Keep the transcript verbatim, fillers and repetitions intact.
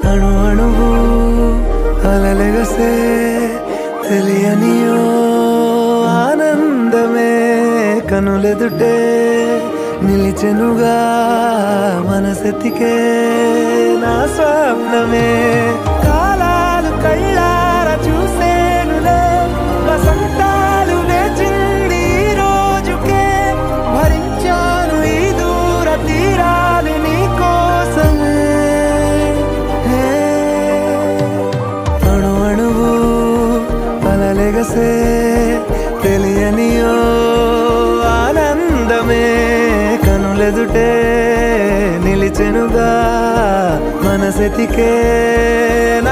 అణు అణువు అలలెగసే తెలియనియో ఆనందమే కనులెదుటే నిలిచెనుగా మనసెతికే నా స్వప్నమే కాలాలు కళ్ళార చూసేనులే వసంతాలు వేచింది ఈ రోజుకే భరించాను ఈ దూర తీరాలు నీ కోసమే అణు అణువు అలలెగసే తెలియనియో ఆనందమే కనులెదుటే నిలిచెనుగా మనసెతికే